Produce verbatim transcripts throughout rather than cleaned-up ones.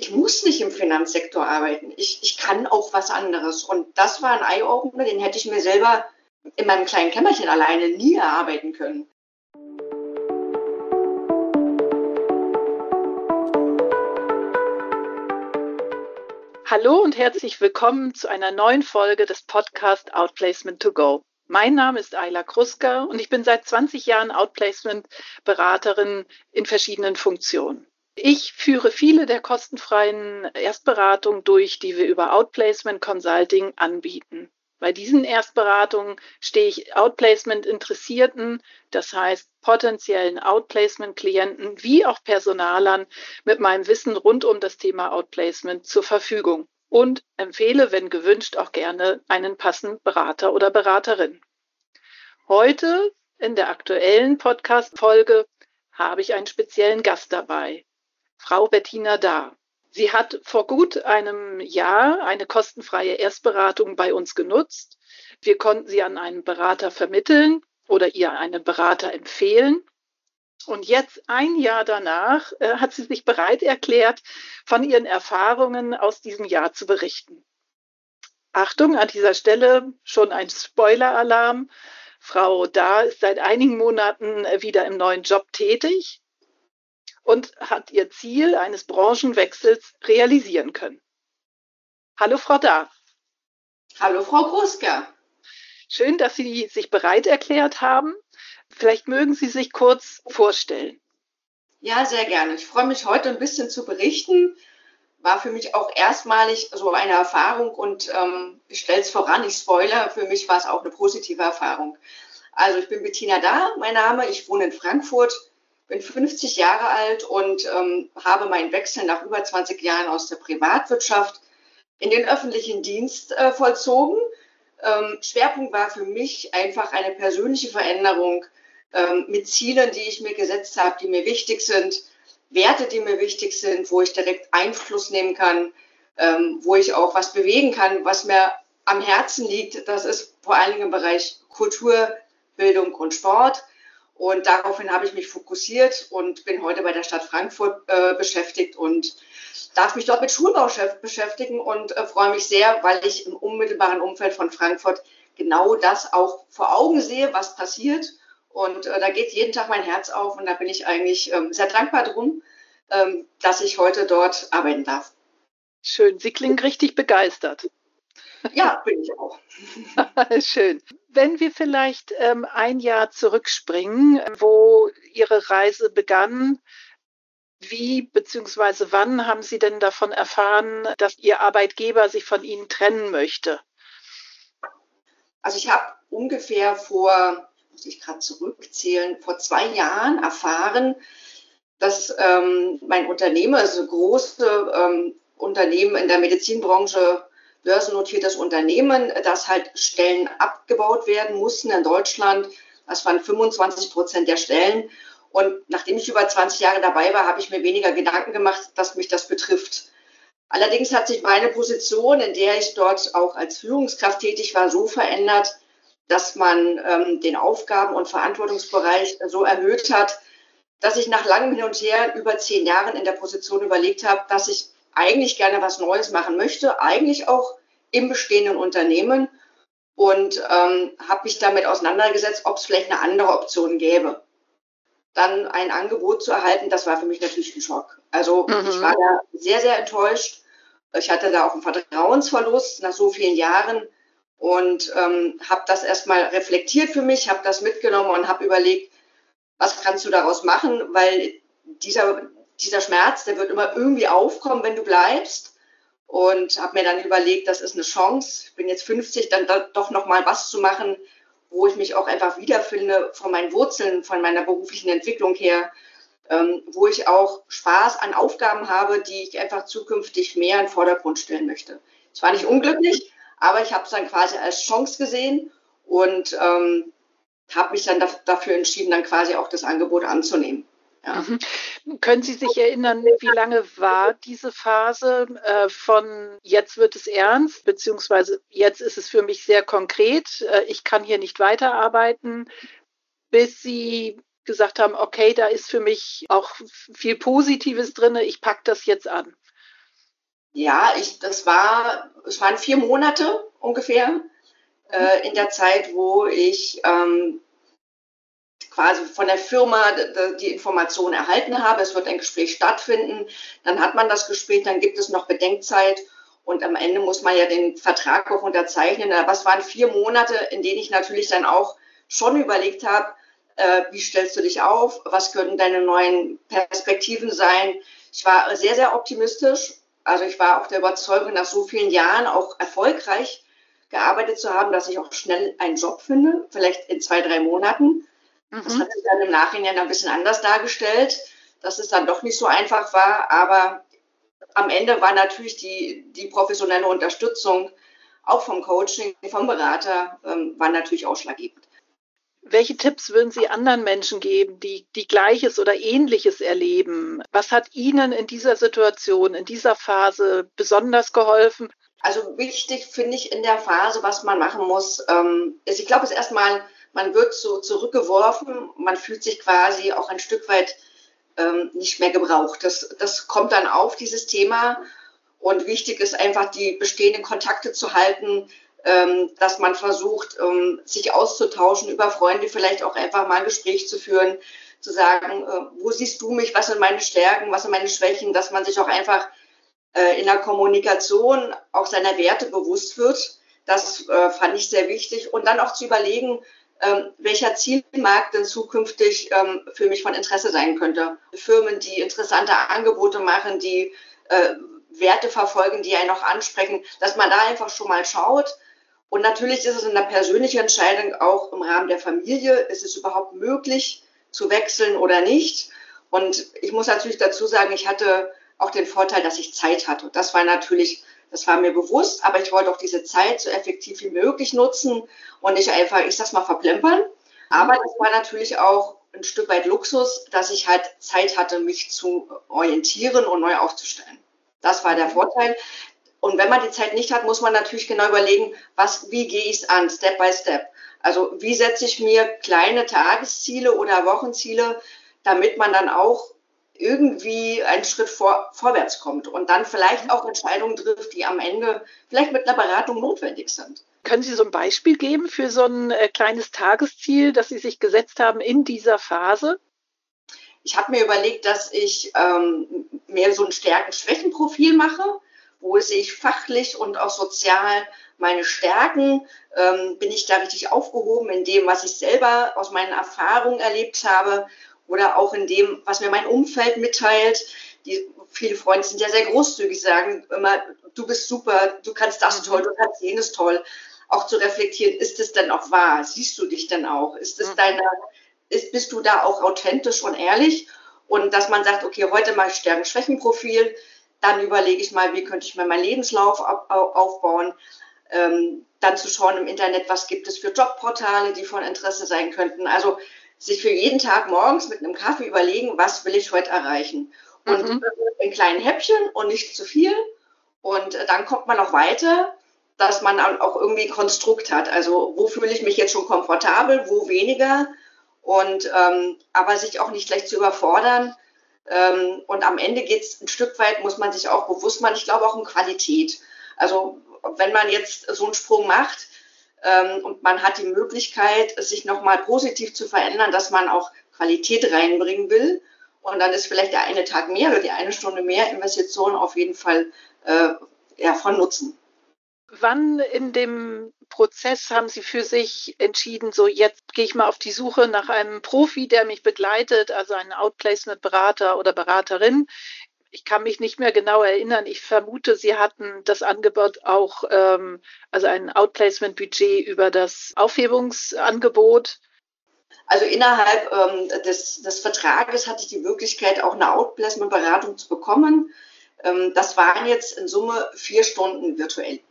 ich muss nicht im Finanzsektor arbeiten. Ich, ich kann auch was anderes. Und das war ein Eye-Opener, den hätte ich mir selber in meinem kleinen Kämmerchen alleine nie erarbeiten können. Hallo und herzlich willkommen zu einer neuen Folge des Podcasts Outplacement to Go. Mein Name ist Ayla Kruska und ich bin seit zwanzig Jahren Outplacement-Beraterin in verschiedenen Funktionen. Ich führe viele der kostenfreien Erstberatungen durch, die wir über Outplacement Consulting anbieten. Bei diesen Erstberatungen stehe ich Outplacement-Interessierten, das heißt potenziellen Outplacement-Klienten wie auch Personalern mit meinem Wissen rund um das Thema Outplacement zur Verfügung und empfehle, wenn gewünscht, auch gerne einen passenden Berater oder Beraterin. Heute in der aktuellen Podcast-Folge habe ich einen speziellen Gast dabei, Frau Bettina Dah. Sie hat vor gut einem Jahr eine kostenfreie Erstberatung bei uns genutzt. Wir konnten sie an einen Berater vermitteln oder ihr einen Berater empfehlen. Und jetzt, ein Jahr danach, äh, hat sie sich bereit erklärt, von ihren Erfahrungen aus diesem Jahr zu berichten. Achtung, an dieser Stelle schon ein Spoiler-Alarm. Frau Dah ist seit einigen Monaten wieder im neuen Job tätig und hat ihr Ziel eines Branchenwechsels realisieren können. Hallo Frau Dah. Hallo Frau Kruska. Schön, dass Sie sich bereit erklärt haben. Vielleicht mögen Sie sich kurz vorstellen. Ja, sehr gerne. Ich freue mich, heute ein bisschen zu berichten. War für mich auch erstmalig so eine Erfahrung und ähm, ich stelle es voran, ich spoilere, für mich war es auch eine positive Erfahrung. Also ich bin Bettina Dah, mein Name, ich wohne in Frankfurt, bin fünfzig Jahre alt und ähm, habe meinen Wechsel nach über zwanzig Jahren aus der Privatwirtschaft in den öffentlichen Dienst äh, vollzogen. Ähm, Schwerpunkt war für mich einfach eine persönliche Veränderung ähm, mit Zielen, die ich mir gesetzt habe, die mir wichtig sind, Werte, die mir wichtig sind, wo ich direkt Einfluss nehmen kann, ähm, wo ich auch was bewegen kann, was mir am Herzen liegt. Das ist vor allen Dingen im Bereich Kultur, Bildung und Sport. Und daraufhin habe ich mich fokussiert und bin heute bei der Stadt Frankfurt äh, beschäftigt und darf mich dort mit Schulbau beschäftigen und äh, freue mich sehr, weil ich im unmittelbaren Umfeld von Frankfurt genau das auch vor Augen sehe, was passiert. Und äh, da geht jeden Tag mein Herz auf und da bin ich eigentlich ähm, sehr dankbar drum, ähm, dass ich heute dort arbeiten darf. Schön, Sie klingen richtig begeistert. Ja, bin ich auch. Schön. Wenn wir vielleicht ähm, ein Jahr zurückspringen, wo Ihre Reise begann, wie bzw. wann haben Sie denn davon erfahren, dass Ihr Arbeitgeber sich von Ihnen trennen möchte? Also ich habe ungefähr vor, muss ich gerade zurückzählen, vor zwei Jahren erfahren, dass ähm, mein Unternehmen, also große ähm, Unternehmen in der Medizinbranche, börsennotiertes Unternehmen, dass halt Stellen abgebaut werden mussten in Deutschland. Das waren fünfundzwanzig Prozent der Stellen. Und nachdem ich über zwanzig Jahre dabei war, habe ich mir weniger Gedanken gemacht, dass mich das betrifft. Allerdings hat sich meine Position, in der ich dort auch als Führungskraft tätig war, so verändert, dass man ähm, den Aufgaben- und Verantwortungsbereich so erhöht hat, dass ich nach langem Hin und Her über zehn Jahren in der Position überlegt habe, dass ich eigentlich gerne was Neues machen möchte, eigentlich auch im bestehenden Unternehmen und ähm, habe mich damit auseinandergesetzt, ob es vielleicht eine andere Option gäbe. Dann ein Angebot zu erhalten, das war für mich natürlich ein Schock. Also mhm. ich war da sehr, sehr enttäuscht. Ich hatte da auch einen Vertrauensverlust nach so vielen Jahren und ähm, habe das erstmal reflektiert für mich, habe das mitgenommen und habe überlegt, was kannst du daraus machen, weil dieser, dieser Schmerz, der wird immer irgendwie aufkommen, wenn du bleibst. Und habe mir dann überlegt, das ist eine Chance. Ich bin jetzt fünfzig, dann da, doch noch mal was zu machen, wo ich mich auch einfach wiederfinde von meinen Wurzeln, von meiner beruflichen Entwicklung her, ähm, wo ich auch Spaß an Aufgaben habe, die ich einfach zukünftig mehr in den Vordergrund stellen möchte. Ich war nicht unglücklich, aber ich habe es dann quasi als Chance gesehen und ähm, habe mich dann dafür entschieden, dann quasi auch das Angebot anzunehmen. Ja. Mhm. Können Sie sich erinnern, wie lange war diese Phase äh, von jetzt wird es ernst, beziehungsweise jetzt ist es für mich sehr konkret, äh, ich kann hier nicht weiterarbeiten, bis Sie gesagt haben, okay, da ist für mich auch viel Positives drin, ich packe das jetzt an? Ja, ich, das war, es waren vier Monate ungefähr äh, in der Zeit, wo ich ähm, quasi von der Firma die Information erhalten habe. Es wird ein Gespräch stattfinden. Dann hat man das Gespräch, dann gibt es noch Bedenkzeit und am Ende muss man ja den Vertrag auch unterzeichnen. Aber es waren vier Monate, in denen ich natürlich dann auch schon überlegt habe, äh, wie stellst du dich auf? Was könnten deine neuen Perspektiven sein? Ich war sehr, sehr optimistisch. Also ich war auch der Überzeugung, nach so vielen Jahren auch erfolgreich gearbeitet zu haben, dass ich auch schnell einen Job finde, vielleicht in zwei, drei Monaten. Das Mhm. hat sich dann im Nachhinein ein bisschen anders dargestellt, dass es dann doch nicht so einfach war. Aber am Ende war natürlich die, die professionelle Unterstützung auch vom Coaching, vom Berater, ähm, war natürlich ausschlaggebend. Welche Tipps würden Sie anderen Menschen geben, die, die Gleiches oder Ähnliches erleben? Was hat Ihnen in dieser Situation, in dieser Phase besonders geholfen? Also wichtig finde ich in der Phase, was man machen muss, ähm, ist, ich glaube, es ist erstmal, man wird so zurückgeworfen, man fühlt sich quasi auch ein Stück weit ähm, nicht mehr gebraucht. Das, das kommt dann auf, dieses Thema. Und wichtig ist einfach, die bestehenden Kontakte zu halten, ähm, dass man versucht, ähm, sich auszutauschen über Freunde, vielleicht auch einfach mal ein Gespräch zu führen, zu sagen, äh, wo siehst du mich, was sind meine Stärken, was sind meine Schwächen, dass man sich auch einfach äh, in der Kommunikation auch seiner Werte bewusst wird. Das äh, fand ich sehr wichtig. Und dann auch zu überlegen, ähm, welcher Zielmarkt denn zukünftig ähm, für mich von Interesse sein könnte. Firmen, die interessante Angebote machen, die äh, Werte verfolgen, die einen auch ansprechen, dass man da einfach schon mal schaut. Und natürlich ist es eine persönliche Entscheidung auch im Rahmen der Familie. Ist es überhaupt möglich zu wechseln oder nicht? Und ich muss natürlich dazu sagen, ich hatte auch den Vorteil, dass ich Zeit hatte. Das war natürlich, das war mir bewusst, aber ich wollte auch diese Zeit so effektiv wie möglich nutzen und nicht einfach, ich sag's mal, verplempern. Aber das war natürlich auch ein Stück weit Luxus, dass ich halt Zeit hatte, mich zu orientieren und neu aufzustellen. Das war der Vorteil. Und wenn man die Zeit nicht hat, muss man natürlich genau überlegen, was, wie gehe ich es an, Step by Step. Also wie setze ich mir kleine Tagesziele oder Wochenziele, damit man dann auch irgendwie einen Schritt vor, vorwärts kommt und dann vielleicht auch Entscheidungen trifft, die am Ende vielleicht mit einer Beratung notwendig sind. Können Sie so ein Beispiel geben für so ein äh, kleines Tagesziel, das Sie sich gesetzt haben in dieser Phase? Ich habe mir überlegt, dass ich ähm, mehr so ein Stärken-Schwächen-Profil mache, wo sehe ich fachlich und auch sozial meine Stärken, ähm, bin ich da richtig aufgehoben in dem, was ich selber aus meinen Erfahrungen erlebt habe oder auch in dem, was mir mein Umfeld mitteilt. Die, viele Freunde sind ja sehr großzügig, sagen immer, du bist super, du kannst das toll, du kannst jenes toll. Auch zu reflektieren, ist es denn auch wahr? Siehst du dich denn auch? Ist es deine ist, bist du da auch authentisch und ehrlich? Und dass man sagt, okay, heute mache ich Stärken-Schwächen-Profil, dann überlege ich mal, wie könnte ich mir meinen Lebenslauf aufbauen, ähm, dann zu schauen im Internet, was gibt es für Jobportale, die von Interesse sein könnten. Also sich für jeden Tag morgens mit einem Kaffee überlegen, was will ich heute erreichen. Und Mhm. in kleinen Häppchen und nicht zu viel. Und dann kommt man auch weiter, dass man auch irgendwie ein Konstrukt hat. Also wo fühle ich mich jetzt schon komfortabel, wo weniger. Und ähm, aber sich auch nicht gleich zu überfordern. Ähm, und am Ende geht es ein Stück weit, muss man sich auch bewusst machen, ich glaube auch um Qualität. Also wenn man jetzt so einen Sprung macht ähm, und man hat die Möglichkeit, sich nochmal positiv zu verändern, dass man auch Qualität reinbringen will. Und dann ist vielleicht der eine Tag mehr oder die eine Stunde mehr Investition auf jeden Fall äh, ja, von Nutzen. Wann in dem Prozess haben Sie für sich entschieden, so jetzt gehe ich mal auf die Suche nach einem Profi, der mich begleitet, also einen Outplacement-Berater oder Beraterin? Ich kann mich nicht mehr genau erinnern. Ich vermute, Sie hatten das Angebot auch, ähm, also ein Outplacement-Budget über das Aufhebungsangebot. Also innerhalb ähm, des, des Vertrages hatte ich die Möglichkeit, auch eine Outplacement-Beratung zu bekommen. Ähm, das waren jetzt in Summe vier Stunden virtuell.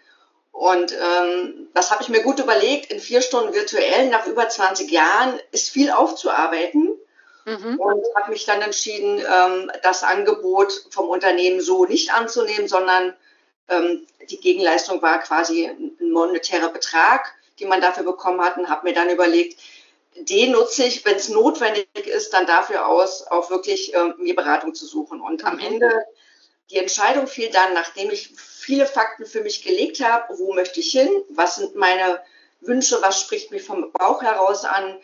Und ähm, das habe ich mir gut überlegt. In vier Stunden virtuell nach über zwanzig Jahren ist viel aufzuarbeiten. Mhm. Und habe mich dann entschieden, ähm, das Angebot vom Unternehmen so nicht anzunehmen, sondern ähm, die Gegenleistung war quasi ein monetärer Betrag, den man dafür bekommen hat, und habe mir dann überlegt, den nutze ich, wenn es notwendig ist, dann dafür aus, auch wirklich ähm, mir Beratung zu suchen. Und am Mhm. Ende die Entscheidung fiel dann, nachdem ich viele Fakten für mich gelegt habe, wo möchte ich hin, was sind meine Wünsche, was spricht mich vom Bauch heraus an,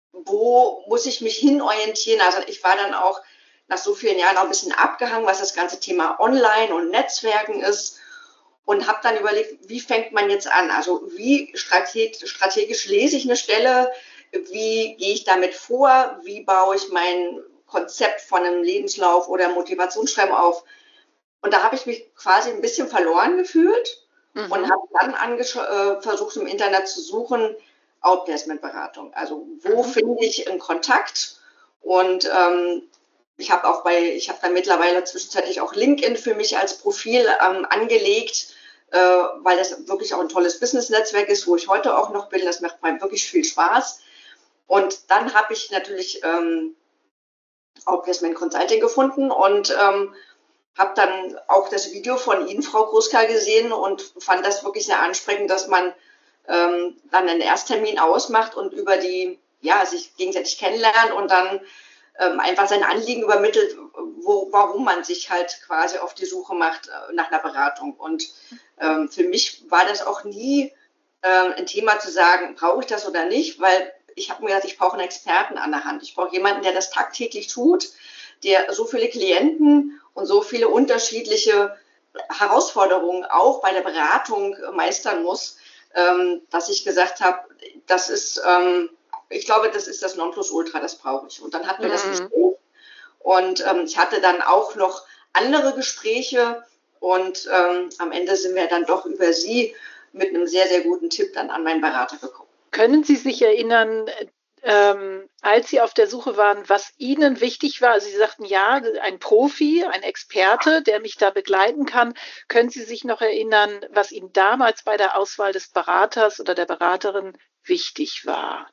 wo muss ich mich hinorientieren. Also ich war dann auch nach so vielen Jahren auch ein bisschen abgehangen, was das ganze Thema Online und Netzwerken ist und habe dann überlegt, wie fängt man jetzt an? Also wie strategisch, strategisch lese ich eine Stelle, wie gehe ich damit vor, wie baue ich mein Konzept von einem Lebenslauf oder Motivationsschreiben auf? Und da habe ich mich quasi ein bisschen verloren gefühlt mhm. und habe dann äh, versucht, im Internet zu suchen, Outplacement-Beratung. Also wo mhm. finde ich einen Kontakt? Und ähm, ich habe auch bei, ich habe dann mittlerweile zwischenzeitlich auch LinkedIn für mich als Profil ähm, angelegt, äh, weil das wirklich auch ein tolles Business-Netzwerk ist, wo ich heute auch noch bin. Das macht mir wirklich viel Spaß. Und dann habe ich natürlich ähm, Outplacement Consulting gefunden und ähm, habe dann auch das Video von Ihnen, Frau Kruska, gesehen und fand das wirklich sehr ansprechend, dass man ähm, dann einen Ersttermin ausmacht und über die, ja, sich gegenseitig kennenlernt und dann ähm, einfach sein Anliegen übermittelt, wo, warum man sich halt quasi auf die Suche macht äh, nach einer Beratung. Und ähm, für mich war das auch nie äh, ein Thema zu sagen, brauche ich das oder nicht, weil ich habe mir gedacht, ich brauche einen Experten an der Hand. Ich brauche jemanden, der das tagtäglich tut, der so viele Klienten und so viele unterschiedliche Herausforderungen auch bei der Beratung meistern muss, ähm, dass ich gesagt habe, das ist, ähm, ich glaube, das ist das Nonplusultra, das brauche ich. Und dann hatten wir mhm. das Gespräch und ähm, ich hatte dann auch noch andere Gespräche und ähm, am Ende sind wir dann doch über Sie mit einem sehr, sehr guten Tipp dann an meinen Berater gekommen. Können Sie sich erinnern, ähm, als Sie auf der Suche waren, was Ihnen wichtig war? Also Sie sagten, ja, ein Profi, ein Experte, der mich da begleiten kann. Können Sie sich noch erinnern, was Ihnen damals bei der Auswahl des Beraters oder der Beraterin wichtig war?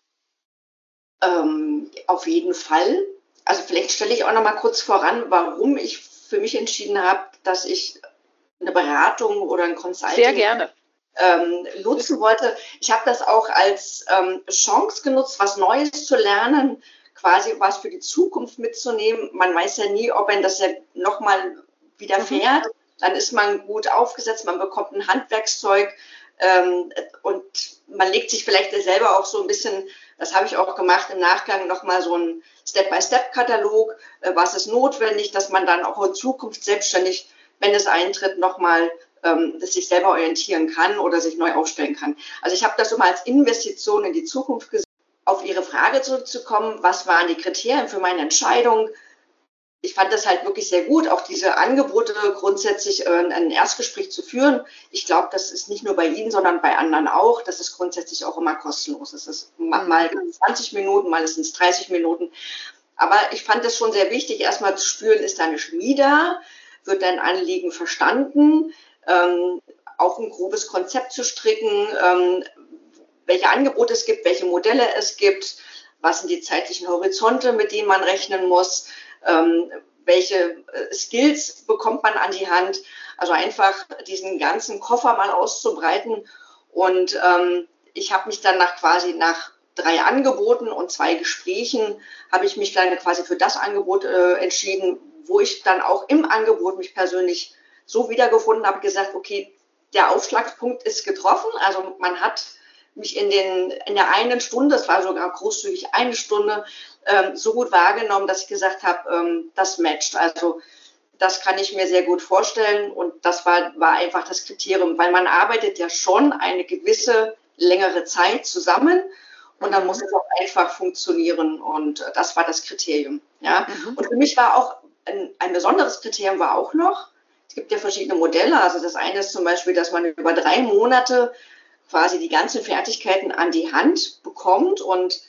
Ähm, auf jeden Fall. Also vielleicht stelle ich auch noch mal kurz voran, warum ich für mich entschieden habe, dass ich eine Beratung oder ein Consulting Sehr gerne. Ähm, nutzen wollte. Ich habe das auch als ähm, Chance genutzt, was Neues zu lernen, quasi was für die Zukunft mitzunehmen. Man weiß ja nie, ob ein das ja nochmal widerfährt. Mhm. Dann ist man gut aufgesetzt, man bekommt ein Handwerkszeug ähm, und man legt sich vielleicht selber auch so ein bisschen, das habe ich auch gemacht, im Nachgang nochmal so einen Step-by-Step-Katalog, äh, was ist notwendig, dass man dann auch in Zukunft selbstständig, wenn es eintritt, nochmal ähm, dass sich selber orientieren kann oder sich neu aufstellen kann. Also ich habe das so mal als Investition in die Zukunft gesehen. Auf Ihre Frage zurückzukommen, was waren die Kriterien für meine Entscheidung? Ich fand das halt wirklich sehr gut, auch diese Angebote grundsätzlich äh, ein Erstgespräch zu führen. Ich glaube, das ist nicht nur bei Ihnen, sondern bei anderen auch. Das ist grundsätzlich auch immer kostenlos. Es ist mal zwanzig Minuten, mal sind es dreißig Minuten. Aber ich fand es schon sehr wichtig, erstmal zu spüren, ist da eine Chemie da? Wird dein Anliegen verstanden? Ähm, auch ein grobes Konzept zu stricken, ähm, welche Angebote es gibt, welche Modelle es gibt, was sind die zeitlichen Horizonte, mit denen man rechnen muss, ähm, welche äh, Skills bekommt man an die Hand. Also einfach diesen ganzen Koffer mal auszubreiten. Und ähm, ich habe mich dann nach quasi nach drei Angeboten und zwei Gesprächen habe ich mich dann quasi für das Angebot äh, entschieden, wo ich dann auch im Angebot mich persönlich so wiedergefunden habe, gesagt, okay, der Aufschlagspunkt ist getroffen. Also man hat mich in, den, in der einen Stunde, das war sogar großzügig eine Stunde, ähm, so gut wahrgenommen, dass ich gesagt habe, ähm, das matcht. Also das kann ich mir sehr gut vorstellen und das war, war einfach das Kriterium, weil man arbeitet ja schon eine gewisse längere Zeit zusammen und dann muss es auch einfach funktionieren und das war das Kriterium. Ja? Mhm. Und für mich war auch ein, ein besonderes Kriterium war auch noch, es gibt ja verschiedene Modelle. Also das eine ist zum Beispiel, dass man über drei Monate quasi die ganzen Fertigkeiten an die Hand bekommt. Und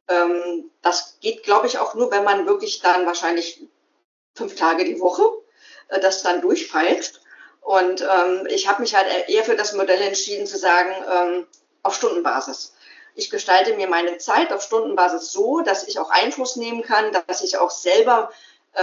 ähm, das geht, glaube ich, auch nur, wenn man wirklich dann wahrscheinlich fünf Tage die Woche äh, das dann durchfeilt. Und ähm, ich habe mich halt eher für das Modell entschieden zu sagen, ähm, auf Stundenbasis. Ich gestalte mir meine Zeit auf Stundenbasis so, dass ich auch Einfluss nehmen kann, dass ich auch selber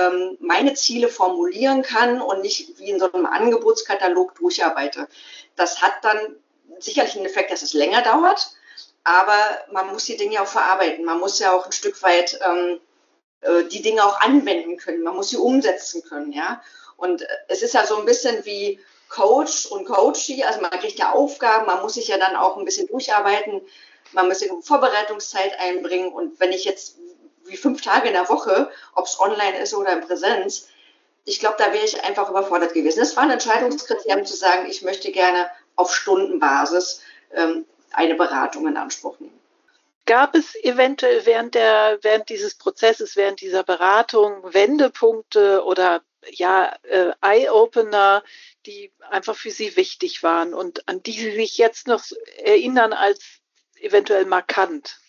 meine Ziele formulieren kann und nicht wie in so einem Angebotskatalog durcharbeite. Das hat dann sicherlich einen Effekt, dass es länger dauert, aber man muss die Dinge auch verarbeiten. Man muss ja auch ein Stück weit ähm, die Dinge auch anwenden können. Man muss sie umsetzen können, ja. Und es ist ja so ein bisschen wie Coach und Coachee, also man kriegt ja Aufgaben, man muss sich ja dann auch ein bisschen durcharbeiten, man muss Vorbereitungszeit einbringen und wenn ich jetzt wie fünf Tage in der Woche, ob es online ist oder in Präsenz, ich glaube, da wäre ich einfach überfordert gewesen. Das war ein Entscheidungskriterium zu sagen, ich möchte gerne auf Stundenbasis ähm, eine Beratung in Anspruch nehmen. Gab es eventuell während, der, während dieses Prozesses, während dieser Beratung Wendepunkte oder ja, äh, Eye-Opener, die einfach für Sie wichtig waren und an die Sie sich jetzt noch erinnern als eventuell markant?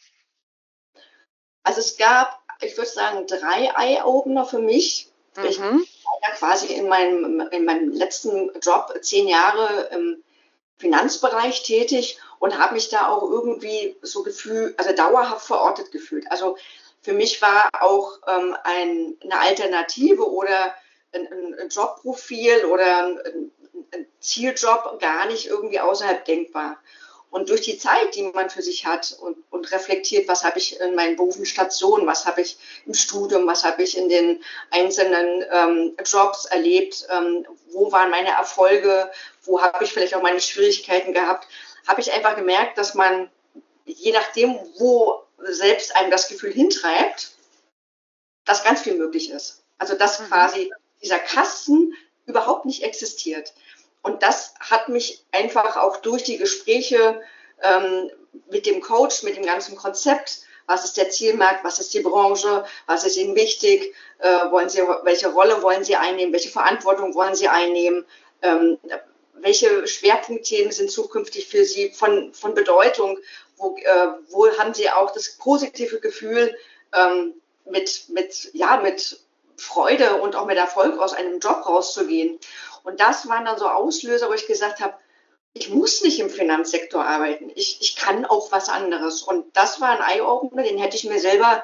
Also es gab, ich würde sagen, drei Eye-Opener für mich. Mhm. Ich war ja quasi in meinem, in meinem letzten Job zehn Jahre im Finanzbereich tätig und habe mich da auch irgendwie so gefühlt, also dauerhaft verortet gefühlt. Also für mich war auch ähm, ein, eine Alternative oder ein, ein Jobprofil oder ein, ein Zieljob gar nicht irgendwie außerhalb denkbar. Und durch die Zeit, die man für sich hat und, und reflektiert, was habe ich in meinen beruflichen Stationen, was habe ich im Studium, was habe ich in den einzelnen ähm, Jobs erlebt, ähm, wo waren meine Erfolge, wo habe ich vielleicht auch meine Schwierigkeiten gehabt, habe ich einfach gemerkt, dass man, je nachdem, wo selbst einem das Gefühl hintreibt, dass ganz viel möglich ist. Also dass mhm. quasi dieser Kasten überhaupt nicht existiert. Und das hat mich einfach auch durch die Gespräche ähm, mit dem Coach, mit dem ganzen Konzept, was ist der Zielmarkt, was ist die Branche, was ist Ihnen wichtig, äh, wollen Sie, welche Rolle wollen Sie einnehmen, welche Verantwortung wollen Sie einnehmen, ähm, welche Schwerpunktthemen sind zukünftig für Sie von, von Bedeutung, wo, äh, wo haben Sie auch das positive Gefühl, ähm, mit, mit, ja, mit Freude und auch mit Erfolg aus einem Job rauszugehen. Und das waren dann so Auslöser, wo ich gesagt habe, ich muss nicht im Finanzsektor arbeiten. Ich, ich kann auch was anderes. Und das war ein Eye-Opener, den hätte ich mir selber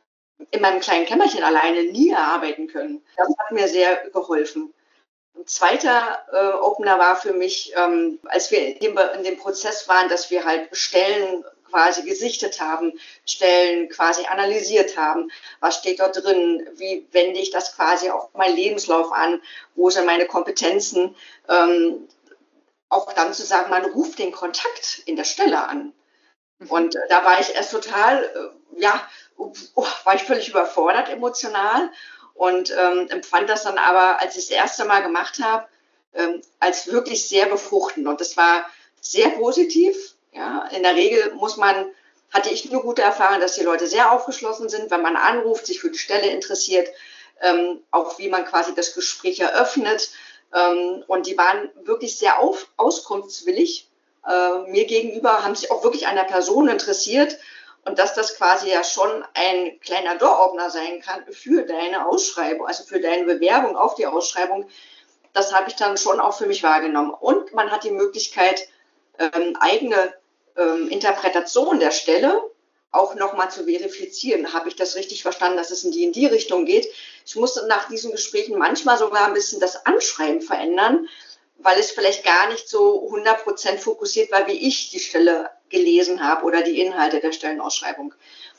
in meinem kleinen Kämmerchen alleine nie erarbeiten können. Das hat mir sehr geholfen. Ein zweiter äh, Opener war für mich, ähm, als wir in dem, in dem Prozess waren, dass wir halt Stellen quasi gesichtet haben, Stellen quasi analysiert haben. Was steht dort drin? Wie wende ich das quasi auf meinen Lebenslauf an? Wo sind meine Kompetenzen? Ähm, auch dann zu sagen, man ruft den Kontakt in der Stelle an. Und äh, da war ich erst total, äh, ja, oh, war ich völlig überfordert emotional und ähm, empfand das dann aber, als ich es das erste Mal gemacht habe, ähm, als wirklich sehr befruchtend. Und das war sehr positiv. Ja, in der Regel muss man, hatte ich nur gute Erfahrungen, dass die Leute sehr aufgeschlossen sind, wenn man anruft, sich für die Stelle interessiert, ähm, auch wie man quasi das Gespräch eröffnet. Ähm, und die waren wirklich sehr auf, auskunftswillig. Äh, mir gegenüber haben sich auch wirklich an der Person interessiert. Und dass das quasi ja schon ein kleiner Door-Opener sein kann für deine Ausschreibung, also für deine Bewerbung auf die Ausschreibung, das habe ich dann schon auch für mich wahrgenommen. Und man hat die Möglichkeit, ähm, eigene ähm, Interpretation der Stelle auch nochmal zu verifizieren. Habe ich das richtig verstanden, dass es in die in die Richtung geht? Ich musste nach diesen Gesprächen manchmal sogar ein bisschen das Anschreiben verändern, weil es vielleicht gar nicht so hundert Prozent fokussiert war, wie ich die Stelle gelesen habe oder die Inhalte der Stellenausschreibung.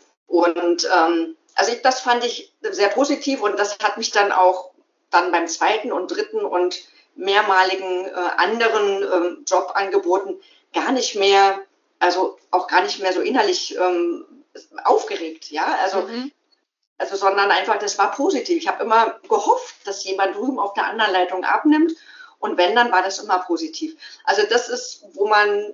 Und ähm, also ich, das fand ich sehr positiv und das hat mich dann auch dann beim zweiten und dritten und mehrmaligen äh, anderen äh, Jobangeboten gar nicht mehr, also auch gar nicht mehr so innerlich ähm, aufgeregt, ja, also, mhm. also sondern einfach, das war positiv. Ich habe immer gehofft, dass jemand drüben auf der anderen Leitung abnimmt und wenn, dann war das immer positiv. Also das ist, wo man,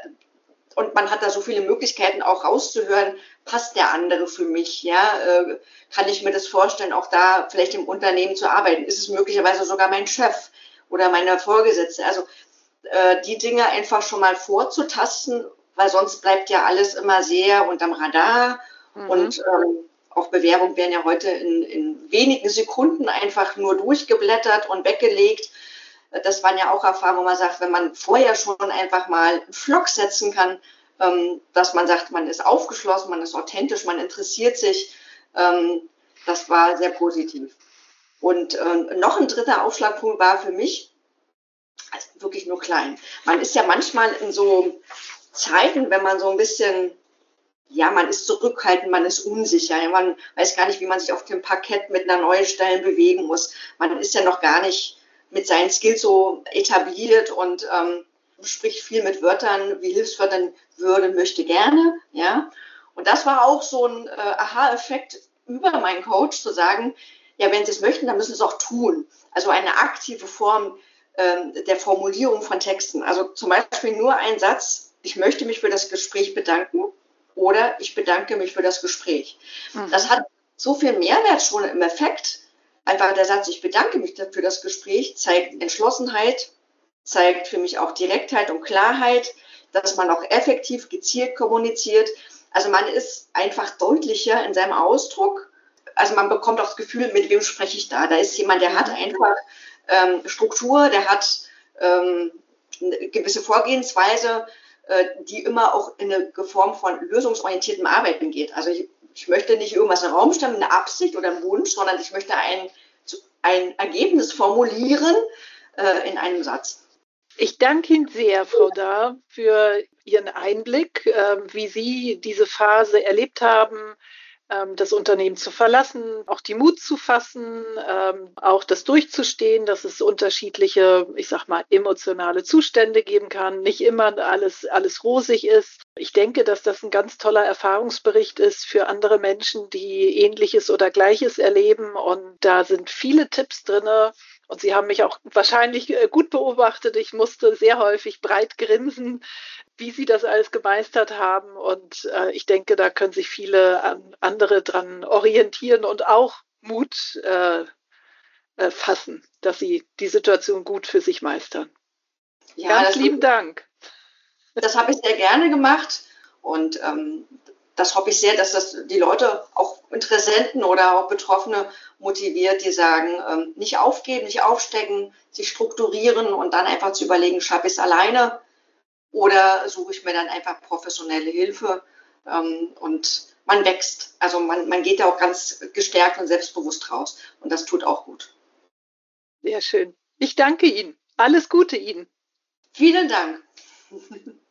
und man hat da so viele Möglichkeiten auch rauszuhören, passt der andere für mich, ja, äh, kann ich mir das vorstellen, auch da vielleicht im Unternehmen zu arbeiten, ist es möglicherweise sogar mein Chef oder meine Vorgesetzte, also äh, die Dinge einfach schon mal vorzutasten, weil sonst bleibt ja alles immer sehr unterm Radar mhm. und ähm, auch Bewerbungen werden ja heute in, in wenigen Sekunden einfach nur durchgeblättert und weggelegt. Das waren ja auch Erfahrungen, wo man sagt, wenn man vorher schon einfach mal einen Flock setzen kann, ähm, dass man sagt, man ist aufgeschlossen, man ist authentisch, man interessiert sich, ähm, das war sehr positiv. Und äh, noch ein dritter Aufschlagpunkt war für mich, also wirklich nur klein. Man ist ja manchmal in so Zeiten, wenn man so ein bisschen, ja, man ist zurückhaltend, man ist unsicher, man weiß gar nicht, wie man sich auf dem Parkett mit einer neuen Stelle bewegen muss. Man ist ja noch gar nicht mit seinen Skills so etabliert und ähm, spricht viel mit Wörtern wie Hilfswörtern, würde, möchte, gerne. Ja? Und das war auch so ein äh, Aha-Effekt über meinen Coach, zu sagen, ja, wenn Sie es möchten, dann müssen Sie es auch tun. Also eine aktive Form ähm, der Formulierung von Texten. Also zum Beispiel nur ein Satz, ich möchte mich für das Gespräch bedanken oder ich bedanke mich für das Gespräch. Mhm. Das hat so viel Mehrwert schon im Effekt. Einfach der Satz, ich bedanke mich für das Gespräch, zeigt Entschlossenheit, zeigt für mich auch Direktheit und Klarheit, dass man auch effektiv, gezielt kommuniziert. Also man ist einfach deutlicher in seinem Ausdruck. Also man bekommt auch das Gefühl, mit wem spreche ich da? Da ist jemand, der hat einfach ähm, Struktur, der hat ähm, eine gewisse Vorgehensweise, äh, die immer auch in eine Form von lösungsorientiertem Arbeiten geht. Also ich, ich möchte nicht irgendwas in den Raum stellen, eine Absicht oder einen Wunsch, sondern ich möchte ein, ein Ergebnis formulieren äh, in einem Satz. Ich danke Ihnen sehr, Frau Dahr, für Ihren Einblick, äh, wie Sie diese Phase erlebt haben, ähm, das Unternehmen zu verlassen, auch die Mut zu fassen, ähm, auch das durchzustehen, dass es unterschiedliche, ich sag mal, emotionale Zustände geben kann, nicht immer alles, alles rosig ist. Ich denke, dass das ein ganz toller Erfahrungsbericht ist für andere Menschen, die Ähnliches oder Gleiches erleben. Und da sind viele Tipps drin. Und Sie haben mich auch wahrscheinlich gut beobachtet. Ich musste sehr häufig breit grinsen, wie Sie das alles gemeistert haben. Und äh, ich denke, da können sich viele an, andere dran orientieren und auch Mut äh, äh, fassen, dass sie die Situation gut für sich meistern. Ja, Ganz lieben Dank. Das habe ich sehr gerne gemacht und ähm, das hoffe ich sehr, dass das die Leute, auch Interessenten oder auch Betroffene motiviert, die sagen, ähm, nicht aufgeben, nicht aufstecken, sich strukturieren und dann einfach zu überlegen, schaffe ich es alleine oder suche ich mir dann einfach professionelle Hilfe, ähm, und man wächst. Also man, man geht ja auch ganz gestärkt und selbstbewusst raus und das tut auch gut. Sehr schön. Ich danke Ihnen. Alles Gute Ihnen. Vielen Dank.